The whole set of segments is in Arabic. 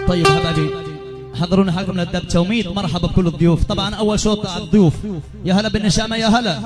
طيب حبايبي حضرونا حلقة من الدب توميت. مرحبا بكل الضيوف. طبعا أول شوط على الضيوف. يا هلا بالنشامة يا هلا.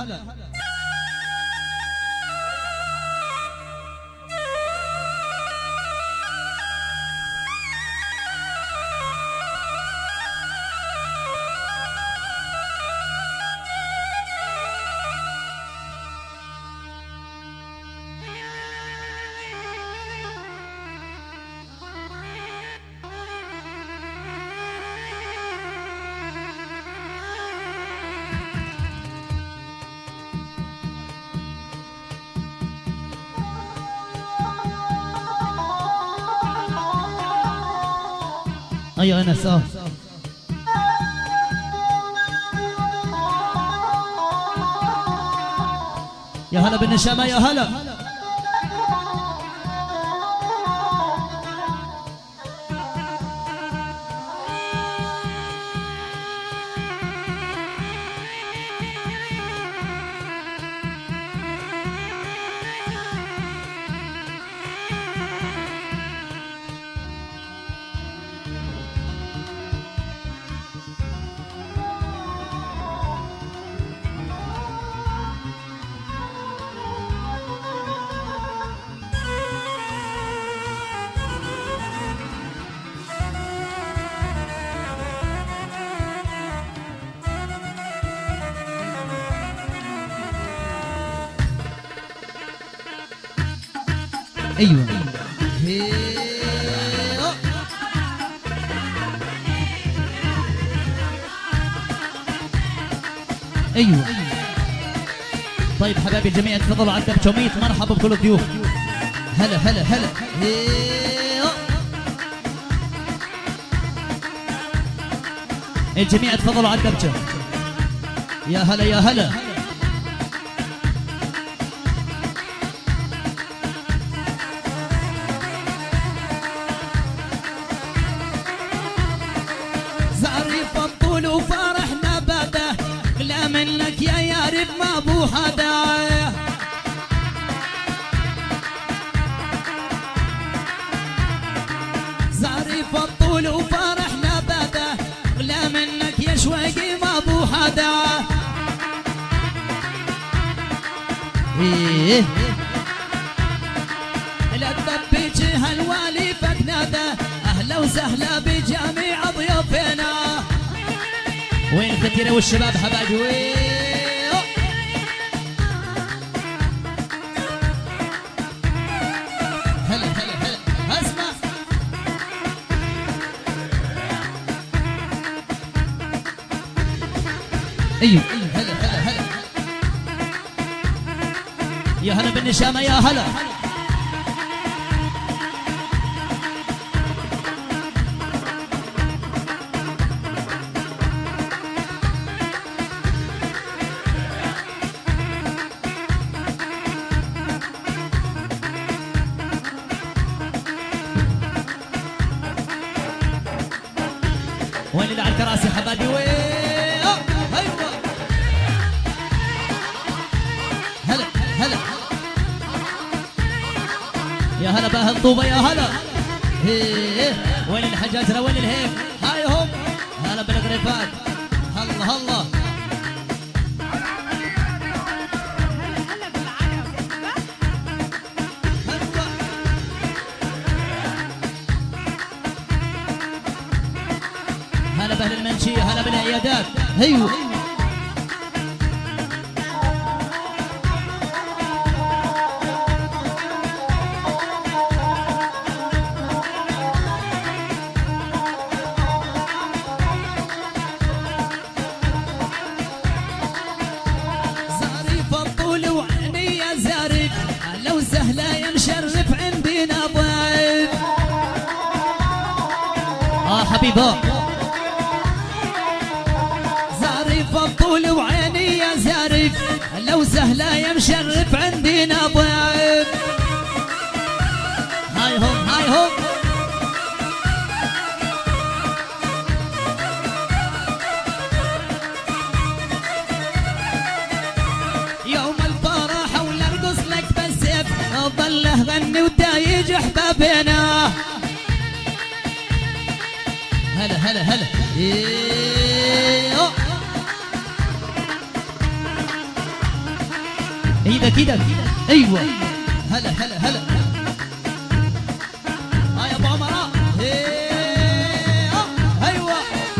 أيوة أنا ساه. يا هلا بالنشامة يا هلا. ايوه ايوه. طيب حبايبي الجميع تفضلوا على الدب توميت. مرحبا بكل الضيوف. هلا هلا هلا. الجميع تفضلوا على الدبجة. يا هلا يا هلا. زعريف الطول وفرحنا بده بلا منك يا يارب ما بو حدا. زعريف الطول وفرحنا بده بلا منك يا شويقي ما بو حدا. ايه لا تبيج هالوالي فكناده اهلا وسهلا بجميع ضيوفنا. وين الكتيرة والشباب حبايبي وين؟ هلا هلا هلا اسمع. ايوه هلا هلا هلا. يا هلا بالنشامة يا هلا. وين اللي على الكراسي حبايبي وين؟ ايوه هلا هلا. يا هلا باهل طوبة يا هلا. وين الحجاجرة وين الهيك؟ هاي هم. هلا بالغريفات. هلا هلا. هلا باهل المنشية. هلا بالعيادات. ايوه زاريف الطول وعيني يا زاريف اهلا وسهلا يا مشرف عندنا ضيف. حبيبه زاريف الطول وعيني يا زاريف اهلا وسهلا يا مشرف عندنا ضيف. هاي هم هاي هم. يوم الفرح ونرقص لك بالسيف ظله غني وتايج احبابنا. هلا هلا هلا. ايدك ايدك. ايوه هلا هلا هلا. يا ابو عمراء. ايوه.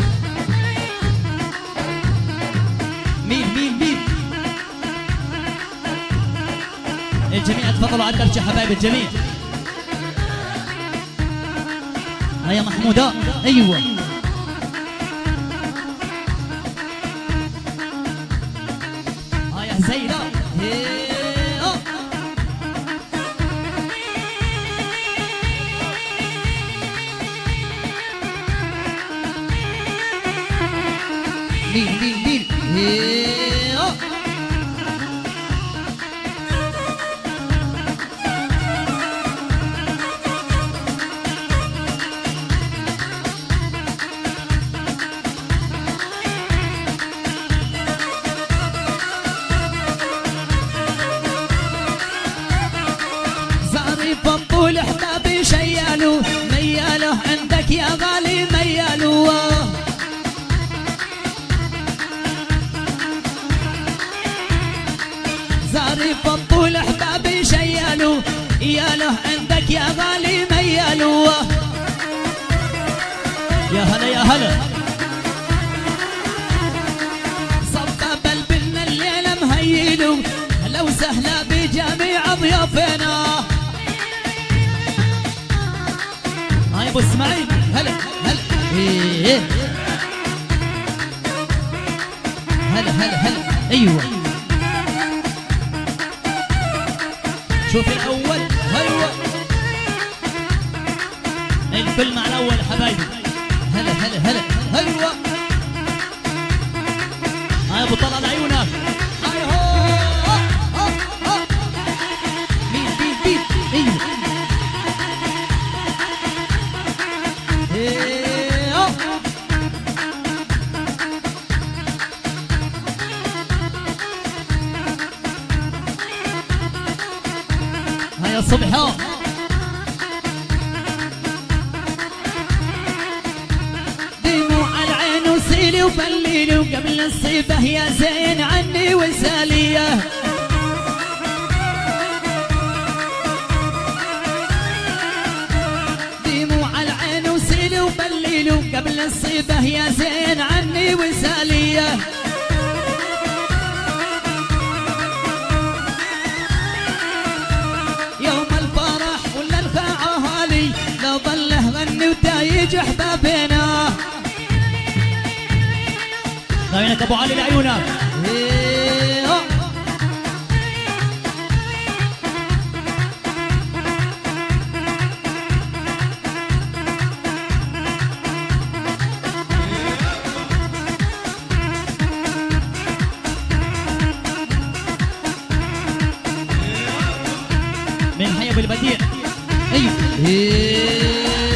مين مين مين؟ الجميع تفضلوا على الدرج يا حبايب الجميع. يا محمودة. ايوه يا زينة. مين مين مين؟ الطول احبابي شيالو ميالو عندك يا غالي ميالو. زارف الطول احبابي شيالو يالو عندك يا غالي ميالو. يا هلا يا هلا. صباب البن الليله مهيلو لو سهله بجميع ضيوفنا. يا ابو اسماعيل. هلا هلا. هلا هلا هلا. ايوه شوف الاول. ايوه الكل مع الاول حبايبي. هلا هلا هلا. ايوه يا ابو طلال عيونك. مين مين مين؟ ايوه هيا الصبح. دموع العين وسيلي وبليلي وقبل الصيبه يا زين عني وساليه. دموع العين وسيلي وبليلي وقبل الصيبه يا زين عني وساليه. ظله غني وتايج احبابنا. عينك ابو علي لعيونك. من حي ابو البديع. ايوه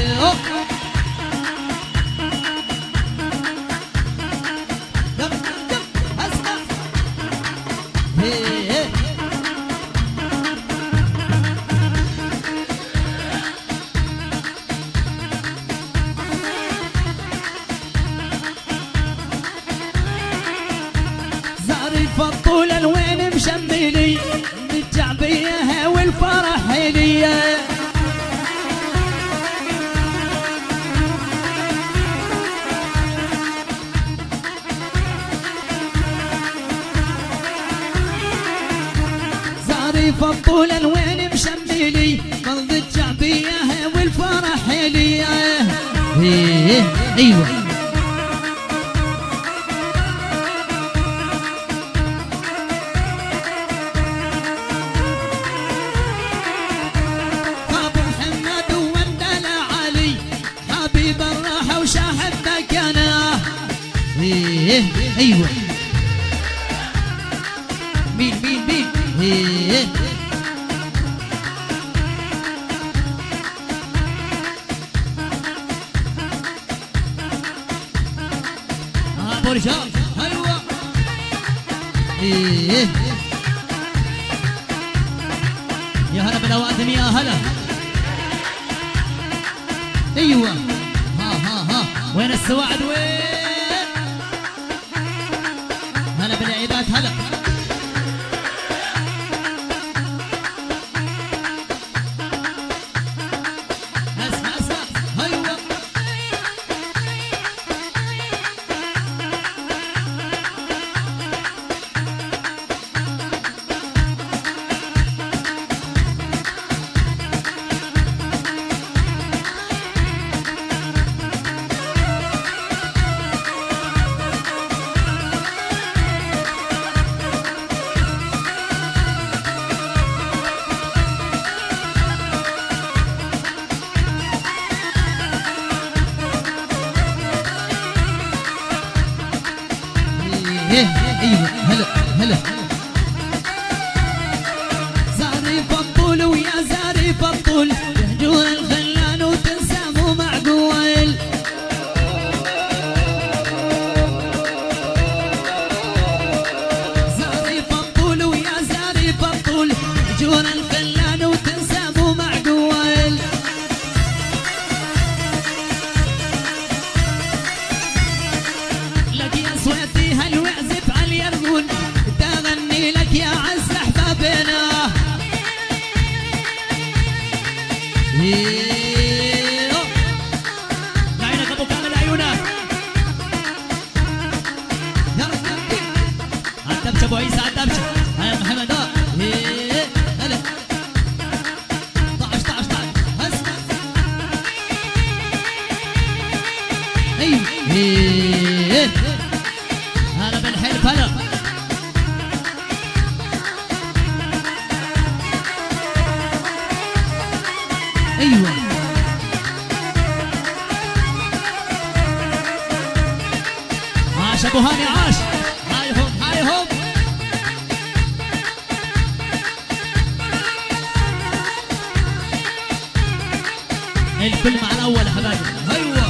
زارف الطول الوين مشملي بالجعبيه والفرح هديه. زارف الطول الوين مشملي فرض الجعبيه والفرح هديه. ايوه وشاهدتك انا. ايوه مين مين مين؟ ابو رجال. ايوه يا هلا بالاوادم يا هلا. ايوه ها ها ها. وين السواعد وين؟ هلا بالعيبات هلا. اسمع اسمع هيا. ايوه هلا هلا. زاري فطول ويا زاري فطول يهجون الخلان وتنسى مو معقول. زاري فطول ويا زاري فطول يهجون الخلان وتنسى مو معقول. لك يا صويتي هالوعزف عاليرغون تغني لك يا عز احبابنا. عينك ابو كامل عيونك. يا رجال عالدبشه ابو عيسى عالدبشه. هيا محمد هلا. طعش طعش طعش اسمع. ايوه هلا بالحلف هلا. ايوه عاش ابو هاني عاش. هاي هم هاي هم. الكل مع الاول يا حبايبي. ايوه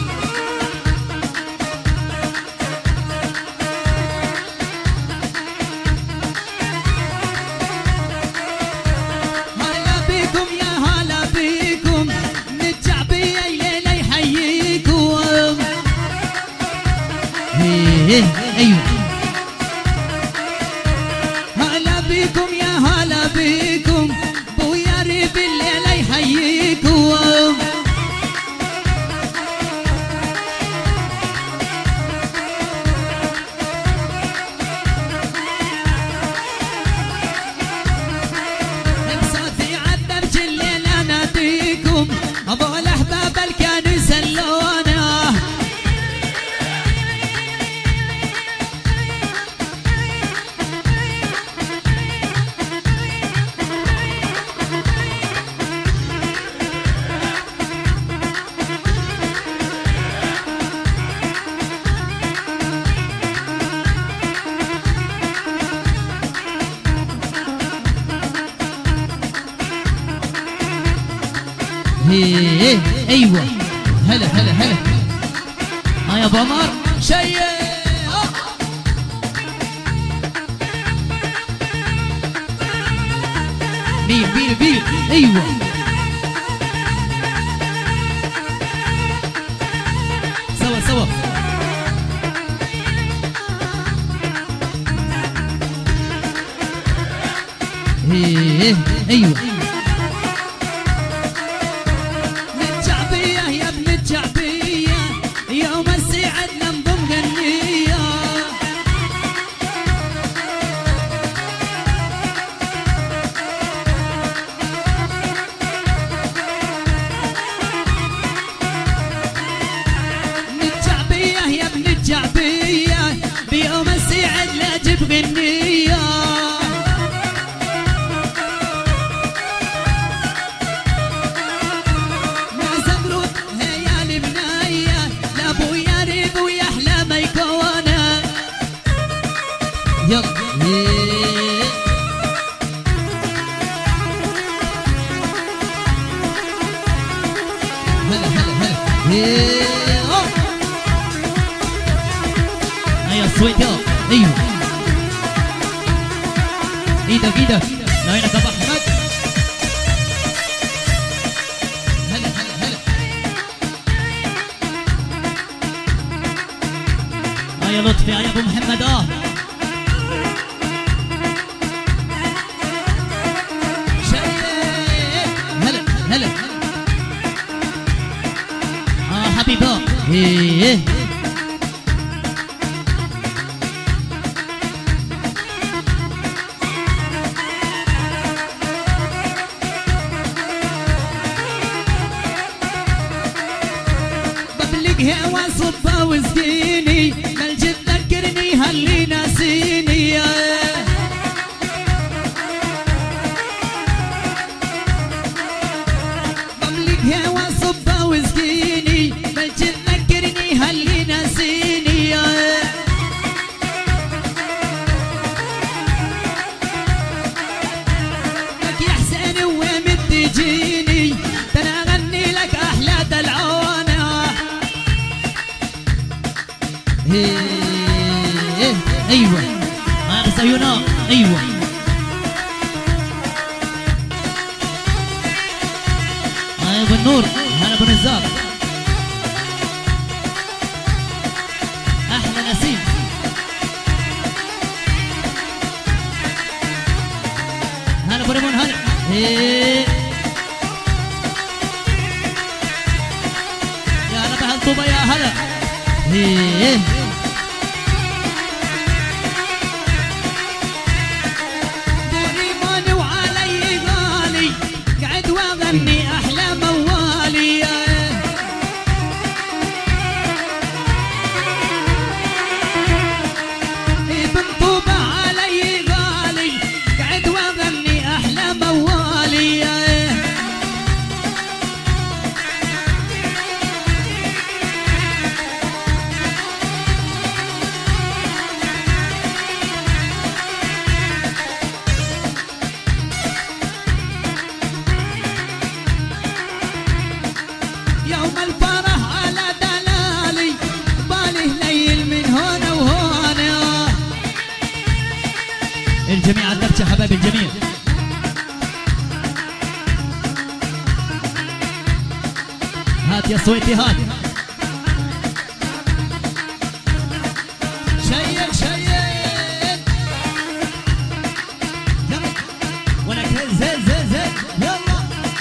هلا بيكم يا هلا بيكم متشعبية الليلة يحييكم. ايوه هلا بيكم يا هلا بيكم بويا ريب الليلة يحييكم. بصوتي عالدرج الليلة ناديكم ابو الاحباب الكانوا يسلونا. ايوه هلا هلا هلا. يا ابو عمر شيء بيل بيل بيل. ايوه سوا سوا. ايوه متشعبية يا ابن الشعبية يوم السعد ننظم غنية. متشعبية يا ابن الشعبية بيوم السعد لا جيب غنية. يلا هلا هلا هلا. هيا الصويت يلا. ايوه ايدك ايدك لعينك ابو احمد. هلا هلا هلا. يا لطفي يا ابو محمد هلا هلا حبيبه ايه ببلقها وصبها وسقيني ملجد ذكرني هاللي ناسيني ببلقها وصبها وسقيني ملجد ذكرني هاللي ناسيني لك يا حسين وين تجيني انا اغني لك احلى دلعونه ايوه ما بسيونا ايوه ابو النور هلا ابو نزار احلى نسيم هلا ابو ريمون هلا يا هلا بهالطوبه يا هلا ريمون وعلي غالي قعد واغني احلى موالي ابن طوبة علي غالي قعد واغني احلى موالي يوم الفرح على دلالي بالي ليل من هون وهون الجميع على الدبشه حبايبي الجميع هات يا صويتي هات شيك شيك يلا ولك هز هز هز هز يلا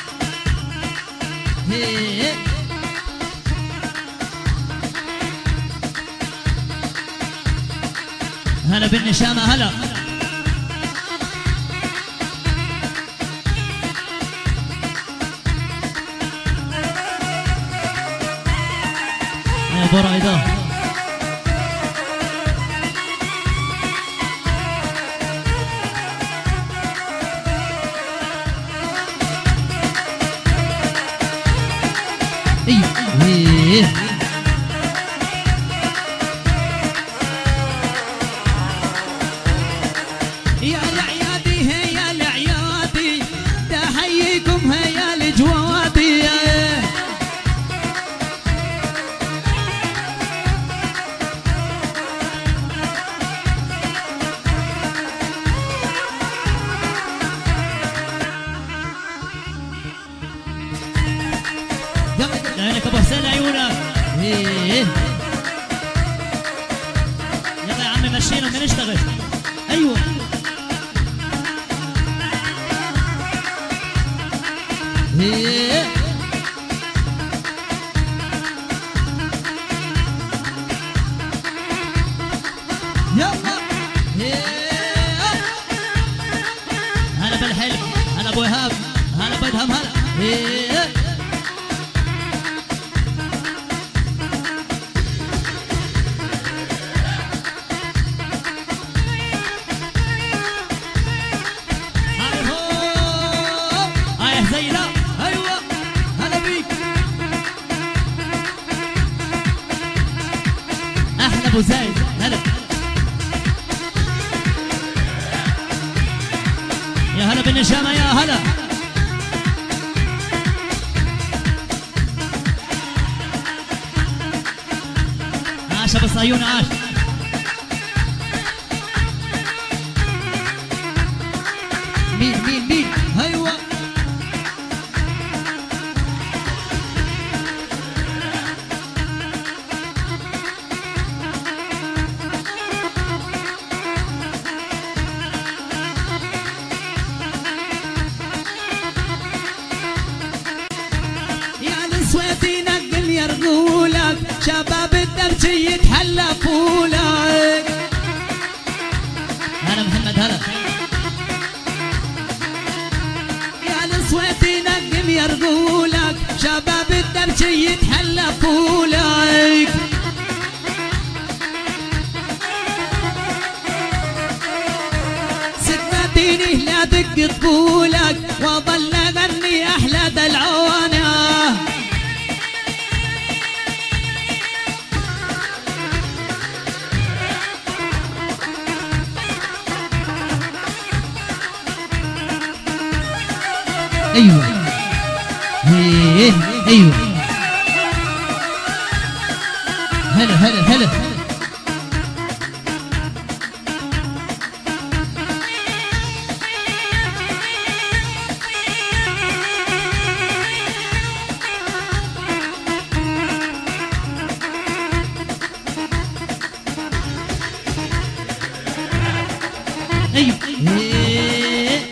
هلا بالنشامه هلا يا برايده ايوه يا العيادي هي العيادي تحييكم هي الجوادي عينك ابو حسين عيونك يلا يا عمي مشينا بدنا نشتغل ايوه يلا هلا بالحلم هلا ابو ايهاب هلا بدهم هلا زينة ايوه هلا بيك احلى ابو زايد هلا يا هلا بالنشامه يا هلا عاش ابو صهيون عاش مين ايوه الاسود ينقل يرقولك، شباب الدرج يتحلفوا لك. هلا محمد هلا. يا الاسود ينقل يرقولك، شباب الدرج يتحلفوا لك. ستناديني لا دق طبولك، واظل اغني احلى دلعونه. ايوه ايه ايوه. هلا هلا هلا. ايوه إيه.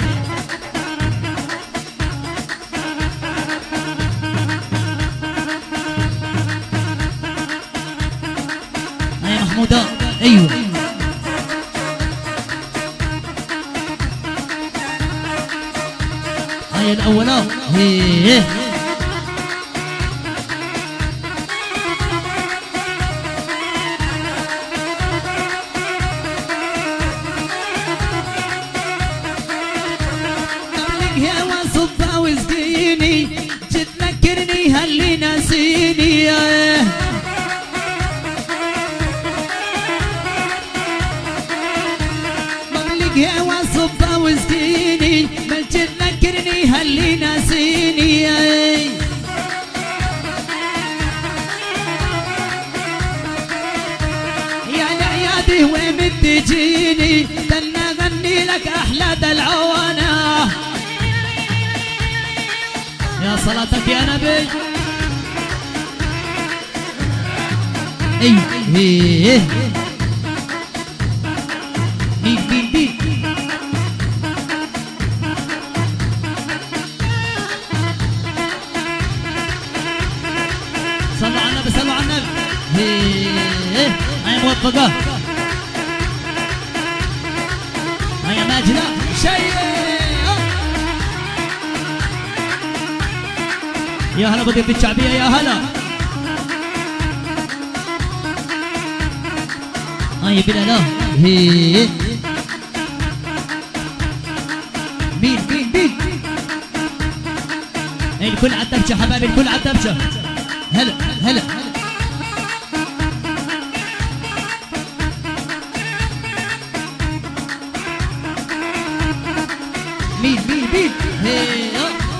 يا محمودة ايوه. هاي الاولى ايه. يا وصفة وسقيني تتذكرني هاللي ناسيني. مملك يا وصفة وسقيني بل تتذكرني هاللي ناسيني. يا العيادي وين تجيني دنا اغني لك احلى دلعونه. يا صلاتك يا نبي. ايوه ايه. مين مين مين. صلوا على النبي صلوا على النبي. ايه هاي موفقة. هاي ماجدة شيء. يا هلا بضيف الشعبية يا هلا. هاي بلالا هي. مين مين مين. الكل على الدبشة حبايبي الكل على الدبشة. هلا هلا. مين مين مين. هي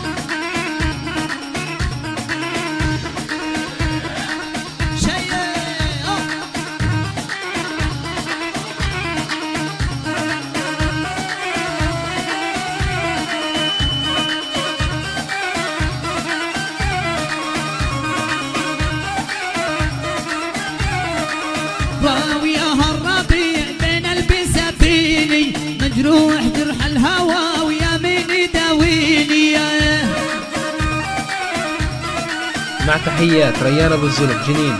راويها الربيع بين البساتيني، مجروح جرح الهوى ويا مين يداويني. مع تحيات ريان ابو الزلم جنين.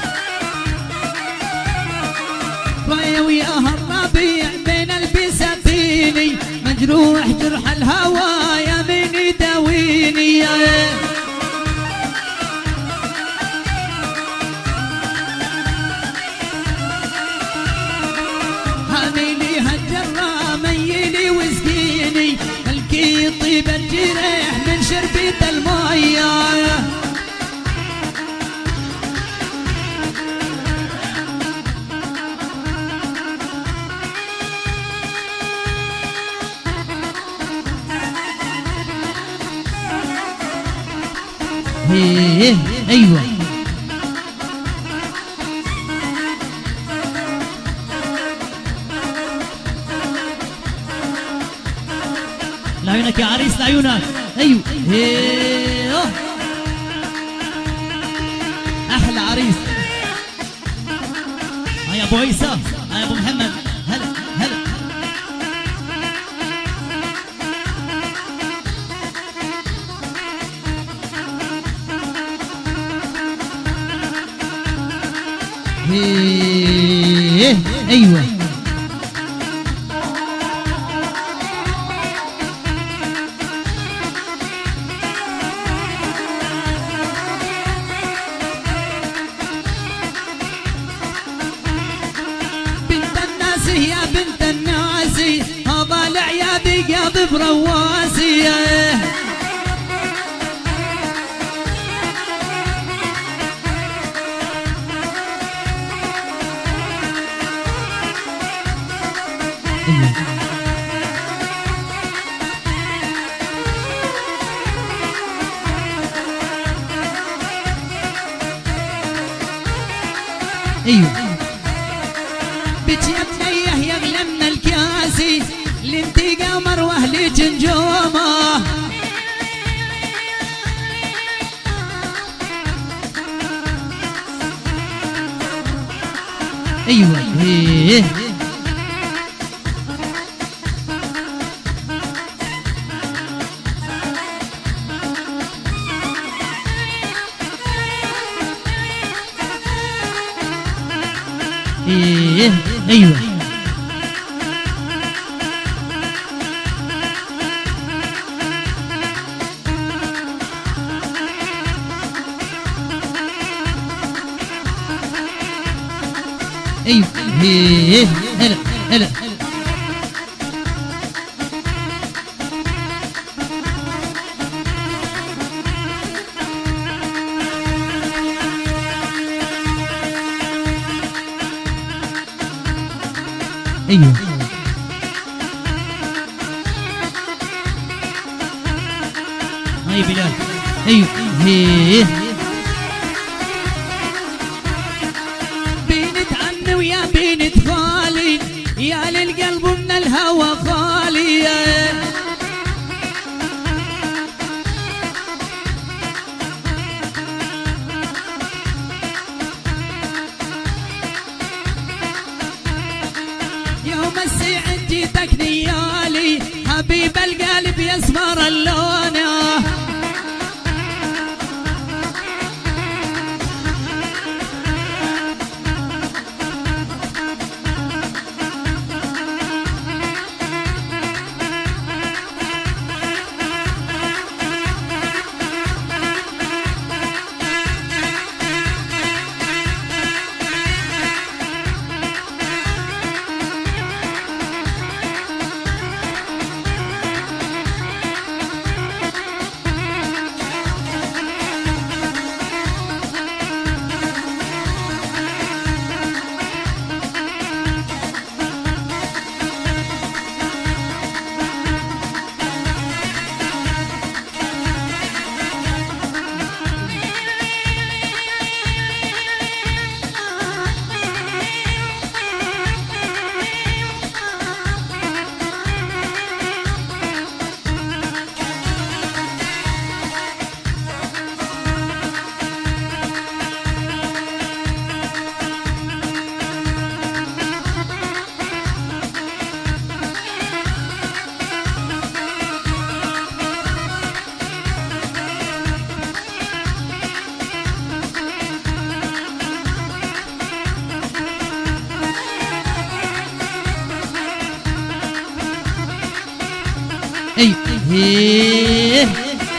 راويها الربيع بين البساتيني، مجروح جرح الهوى يا مين يداويني. حاملي هالجرة ميلي وسقيني، الكي طيب الجريح من شربة المية. ايه ايوه. لعيونك يا عريس لعيونك. ايوه ايه. احلى عريس. هيا ابو عيسى هيا ابو محمد. هلا هلا. ايوه بنت الناس يا بنت الناس هذا العياد قاضي برواسي ايوه بك يا بنيه يغلى من الكاسي اللي انتي قمر واهلي جنجومه ايوه ايوه ايوه هلا هلا ايوه هاي بلال ايوه بنت عمي ويا بنت خالي يا للقلب من الهوى خالي يوم السعد جيتك نيالي حبيب القلب يسمر اللون ايوه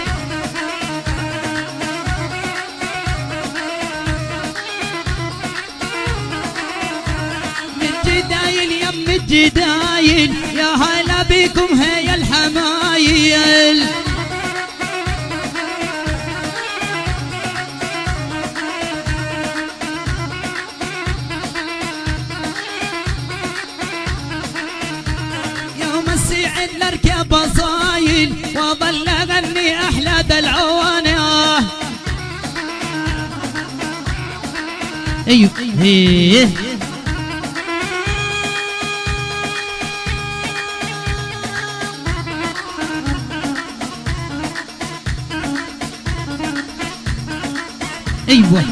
متجدايل يم متجدايل يا هلا بكم هيا الحمايل يوم السعد لاركب صايل واظل اغني احلى دلعونه ايوه ايوه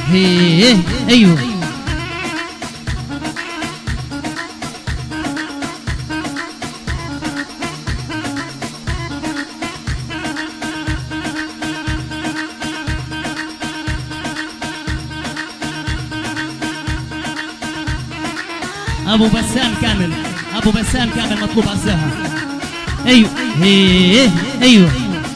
هي ايوه ابو بسام كامل، ابو بسام كامل مطلوب على الساحه. ايوه هي ايوه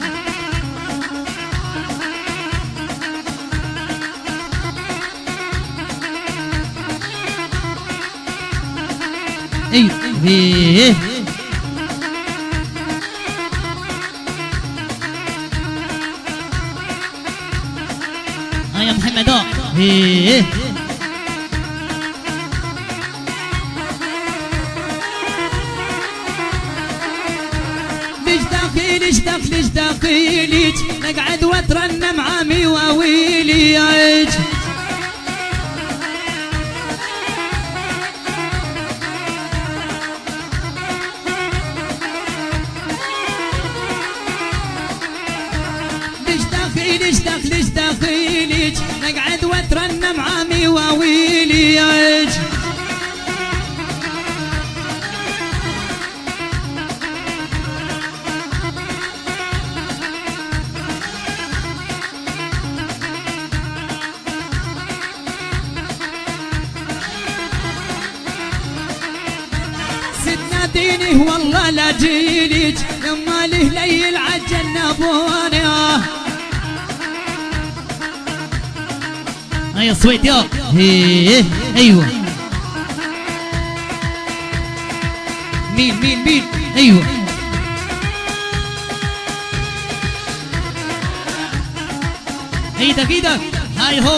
ايوه هي يا محمد هي اشتاقي ليك نقعد واترنم عامي واويليك اشتاقي ليك نقعد واترنم عامي واويليك ديني والله لا جيلك لما له ليل عالجنبوني. هيا صويت يا هي ايوه مين ايوه ايدك هاي هم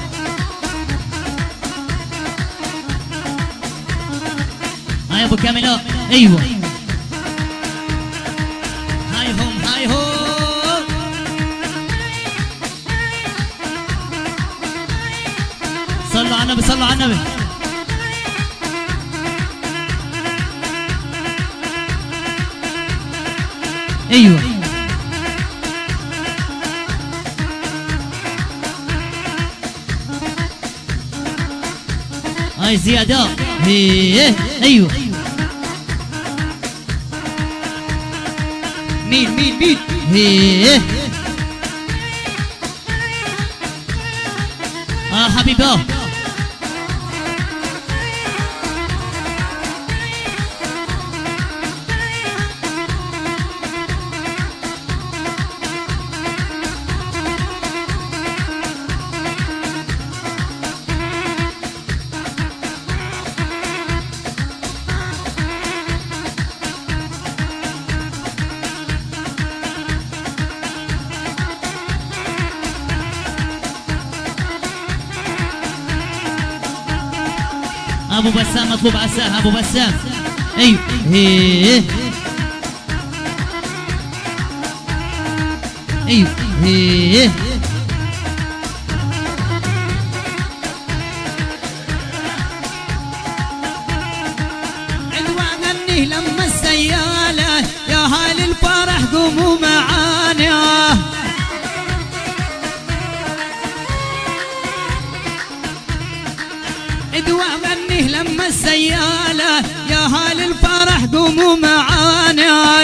هاي ابو كامل ايوه هاي هم صلوا على النبي صلوا على النبي. ايوه هاي زيادة هي ايوه مين هي حبيبه ابو بسام مطلوب على الساحه ابو بسام ايوه هي ايوه هي عنوانني لما السياله يا هال الفرح قوموا معانا ادوانني لما السياله يا هال الفرح قوموا معانا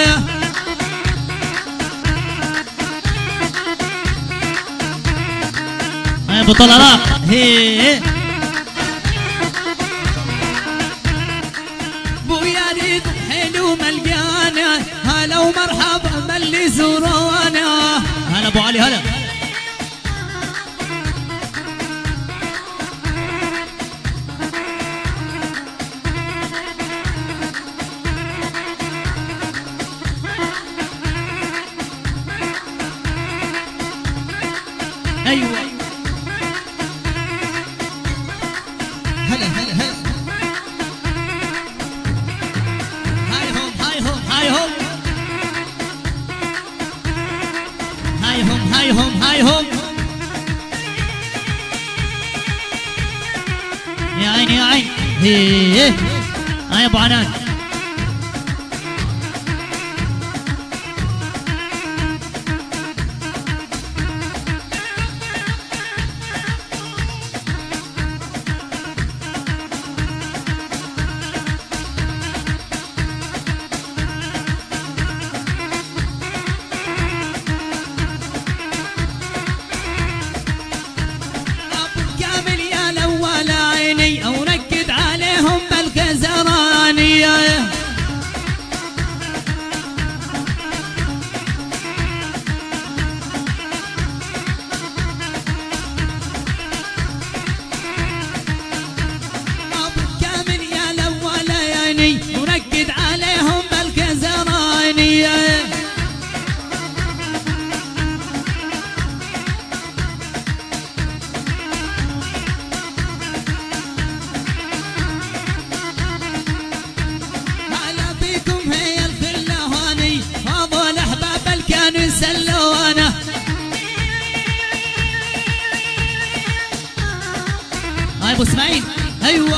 يا ابو طلال هي بويا ريد حلو ملقانا هلا ومرحبا باللي زورانا. هلا ابو علي هلا ايوه هلا هاي هم يا عين هي هاي ابو عنان هاي ابو اسماعيل ايوه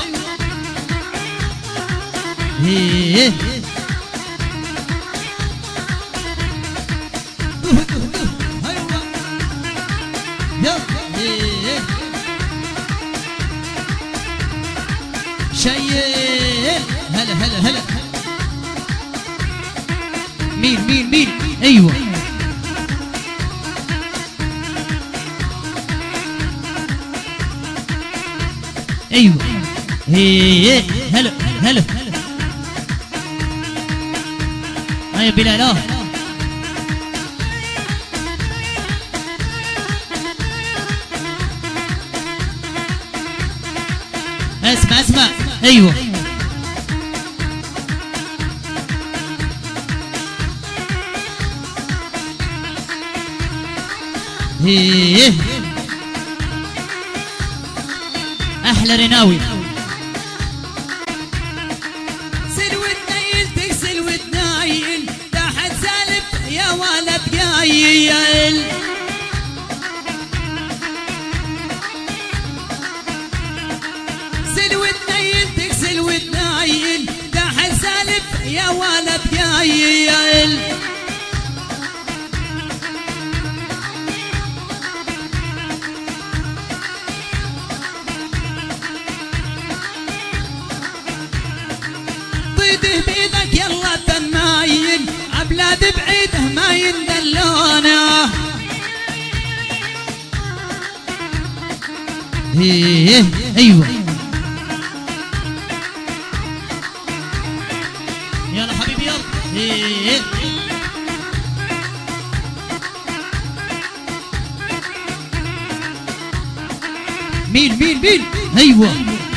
ايه ايوه يلا ايه شيء هلا هلا هلا مين ايوه ايوه ايه هلا هلا هيا بلال اسمع ايوه ايه احلى رناوي سلوتنا يلتك سلوتنا يل تحت سالف يا ولد قايل سلوتنا يلتك سلوتنا يل تحت سالف يا ولد قايل بيدك يلا تنايل عبلاد بعيده ما يندلونه ايه ايوه يلا حبيبي يلا ايه مين ايوه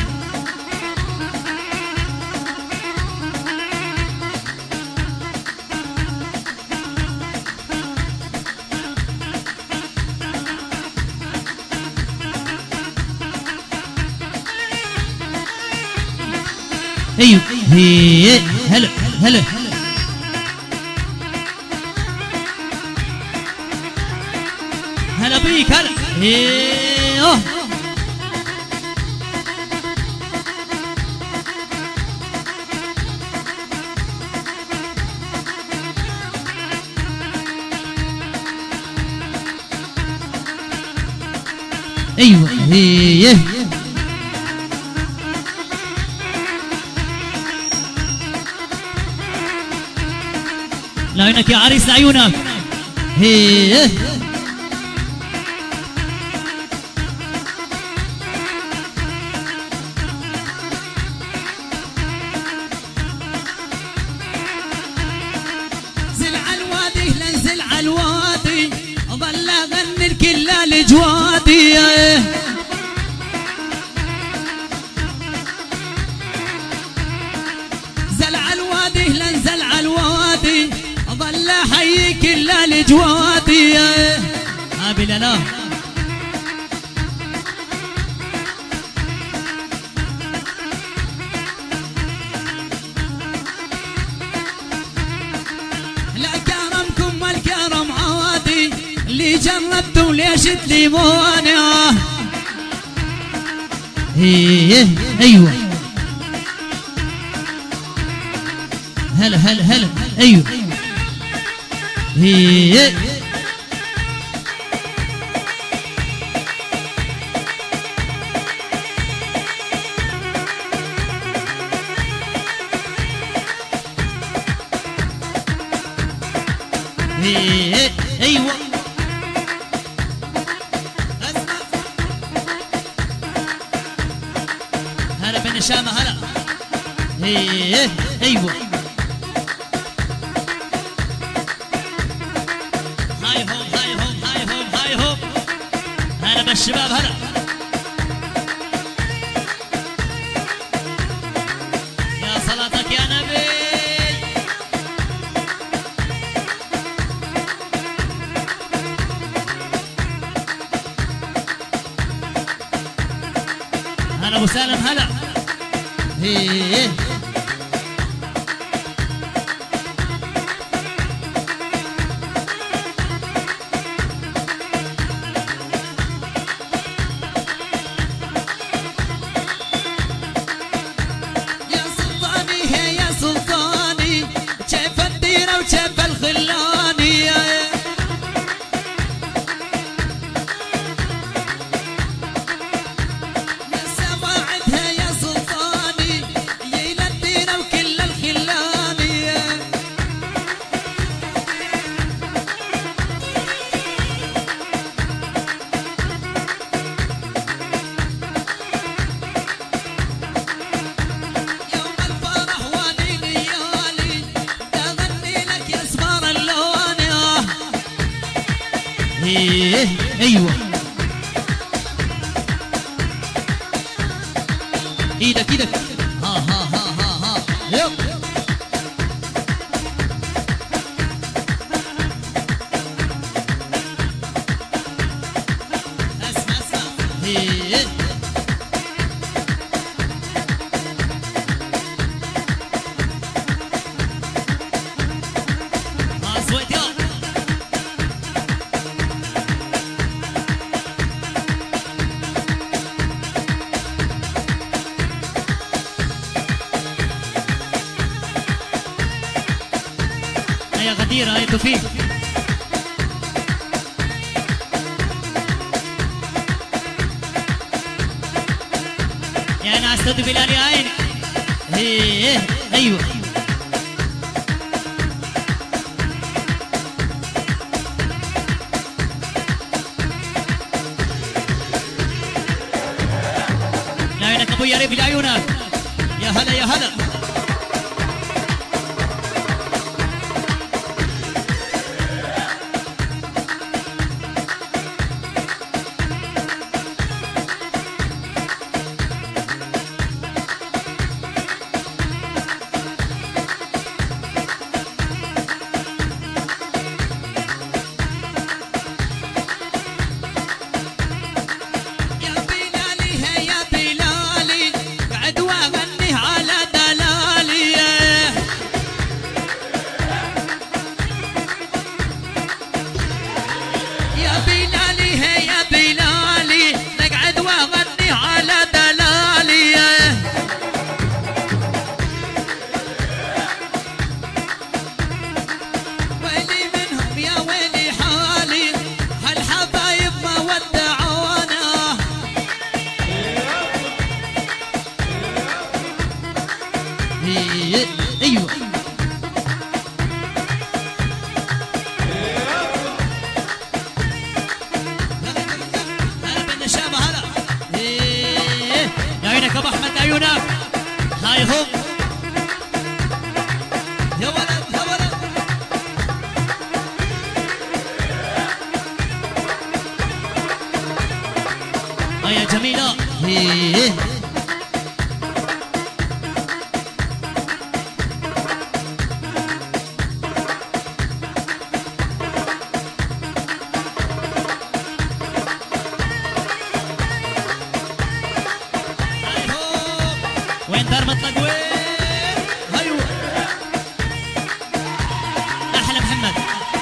ايوه هي هلا هلا هلا بيك هلا ايه ايوه هي لعينك يا عريس لعيونك هي زل عالوادي لنزل عالوادي ظل اغني الكل الجوادي زل عالوادي لنزل عالوادي ظل حي كل الجوادي بلا لا كرمكم الكرم عوادي اللي جربتوا ليش تليمونه ايه ايوه هلا هلا هلا ايوه ايه ايه ايوه هلا بن شامه هلا ايه ايوه هاي هوم هاي هوم هاي هوم هاي هوم هلا بالشباب هلا يا صلاتك يا نبي هلا ابو سالم هلا ايه ايه ايوه ايدك ايدك ها ها ها ها ها يلا اسمع اسمع ايه صوت يلا هيا غديرة هيا توفيق يا ناس تدو بلالي عيني ايه ايوه لعينك ابو يريب لعيونك يا هلا يا هلا ايوه هلا بالنشامه هلا يا عينك ابو احمد عيونك هاي هم يا ولد يا ولد هيا جميله وين دار مطلق وين هيو احلى محمد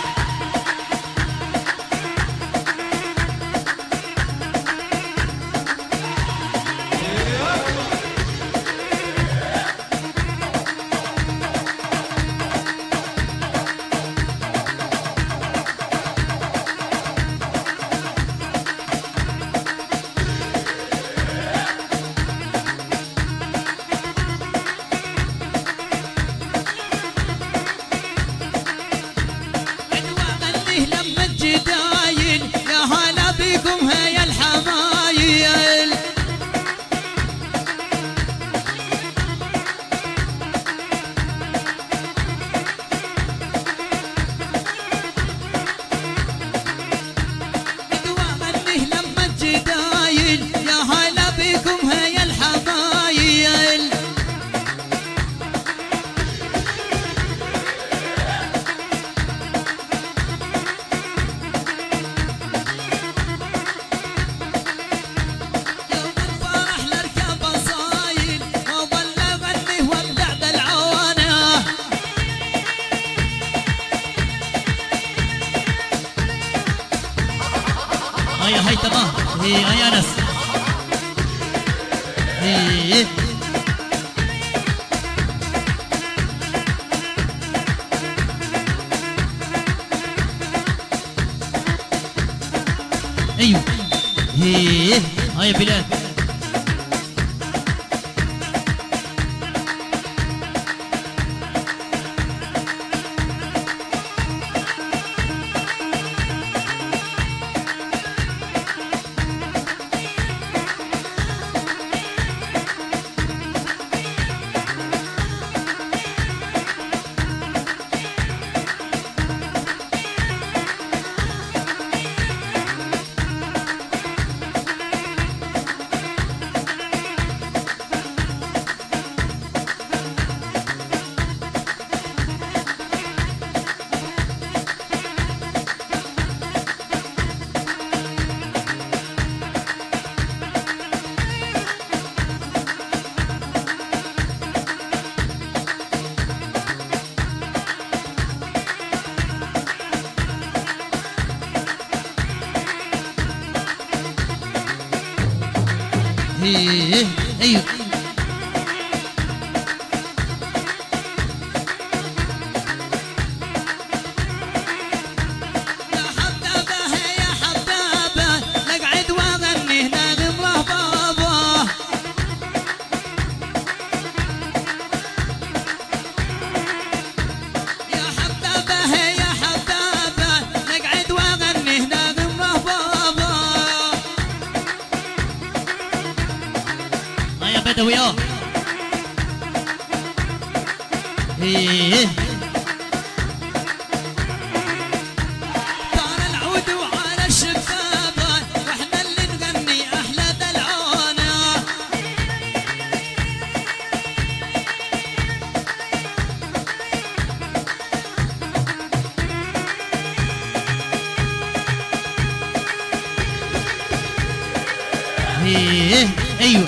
لما الجدايل يا هلا بكم هيا الحمايل دوام انه لما الجدايل يا هلا بكم هيا الحمايل هاي تمام هاي انس ايوه هاي بلال ايوه وياه طار العود وعلى الشبابة واحنا اللي نغني احلى دلعونا ايوه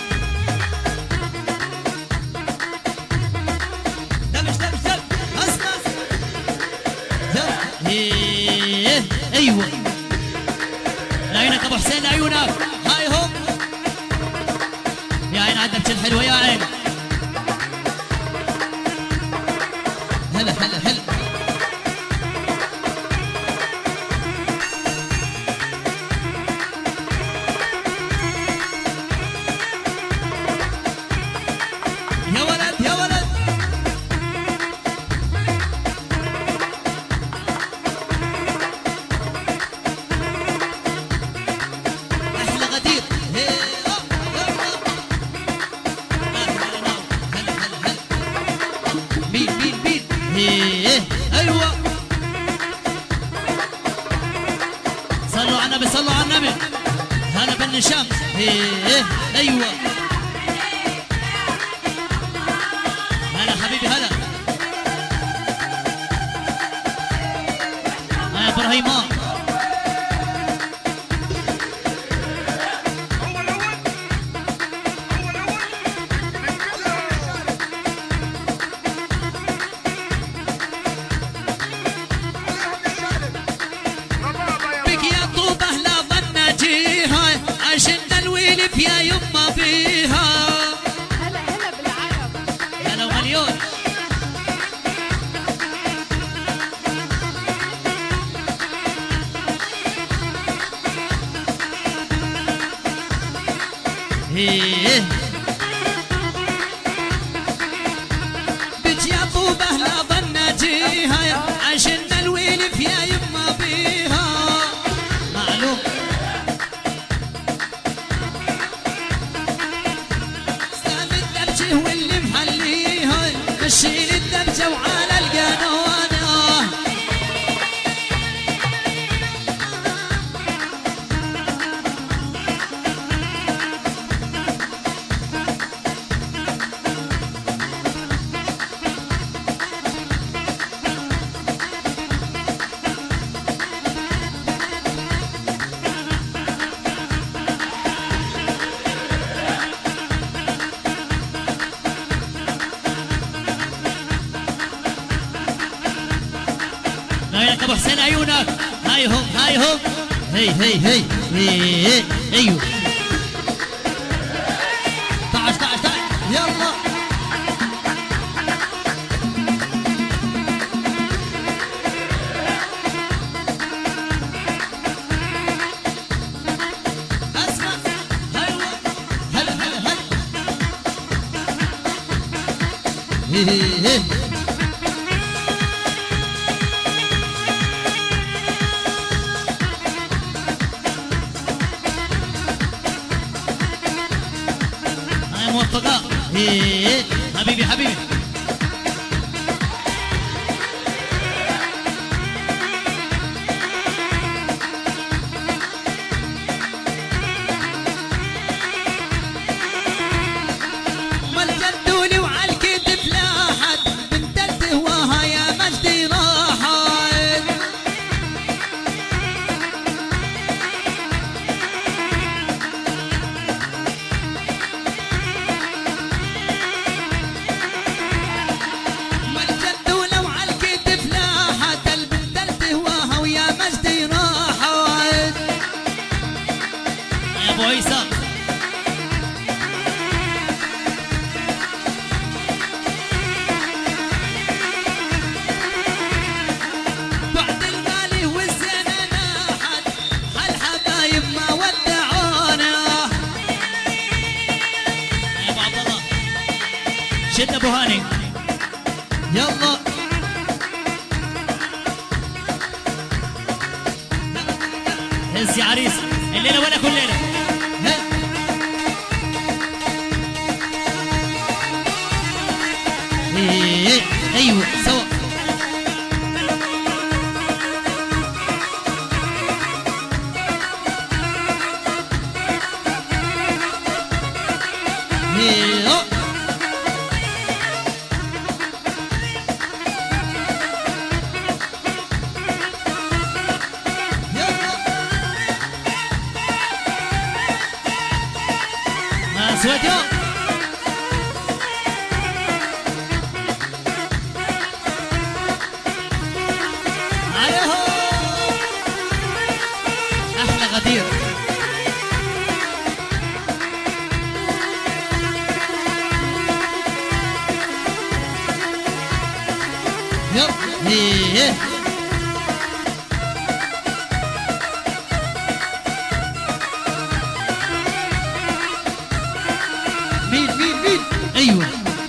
ايوه لعينك ابو حسين لعيونك هاي هو يا عين عندك شد حلوه يا عين هلا هلا هلا يا ولد يا ولد ايوه صلوا على النبي صلوا على النبي هلا بن شمس ايوه هلا حبيبي هلا يا ابراهيم عشنا الويلف يا يما فيها هلا هلا بالعرب هلا ومليون بك يا طوبة لا ظن جيها عشنا الويلف يا يما فيها معلوم واللي محليها مشيل الدبجة وعلى القانونة عينك ابو حسين عيونك هاي هم هاي هم هي ايوه تعال تعال تعال يلا اسمع ايوه هلا هلا هلا موفقة حبيبي حبيبي ما الجدولي وعلى الكتف لاحت بنت التهواها يا مجدي راحت شد ابو هاني يلا هز يا عريس الليله ولا كل ليله. ها ايه ايوه سوا ايه اسود يا عليهم احلى غدير. يلا ايه مين ايوه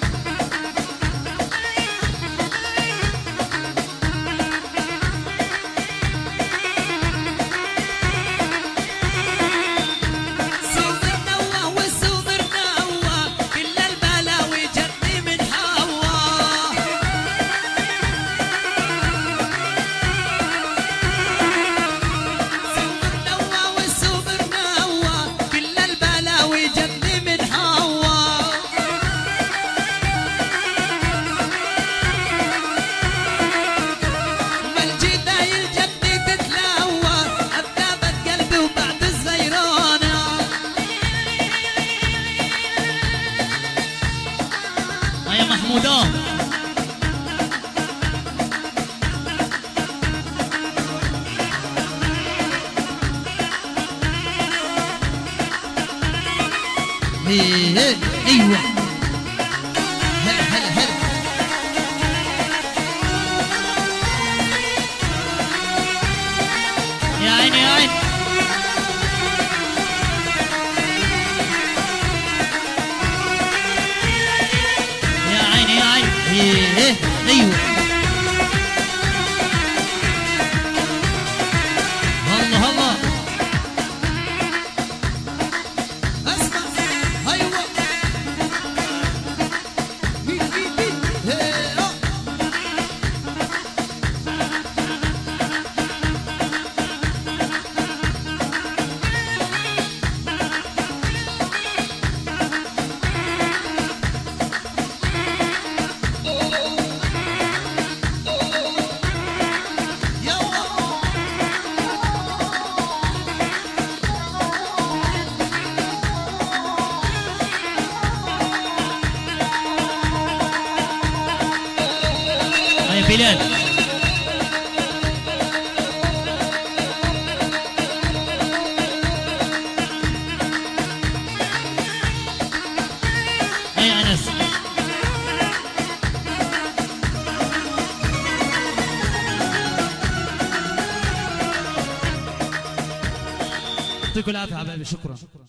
سوق النوة والسوق النوة كل البلاوي جتني من حوا سوق النوة والسوق النوة كل البلاوي جتني من حوا ما الجدايل جتني تتلوى عذابت قلبي وبعد الزيرانة يا محمودة ايه ايوه هلا هلا هلا يا عيني يا عيني يا عيني يا عيني ايه ايوه الله الله اسمع ايوه مين ايه يا بلال يا انس يعطيكم العافيه حبايبي شكرا.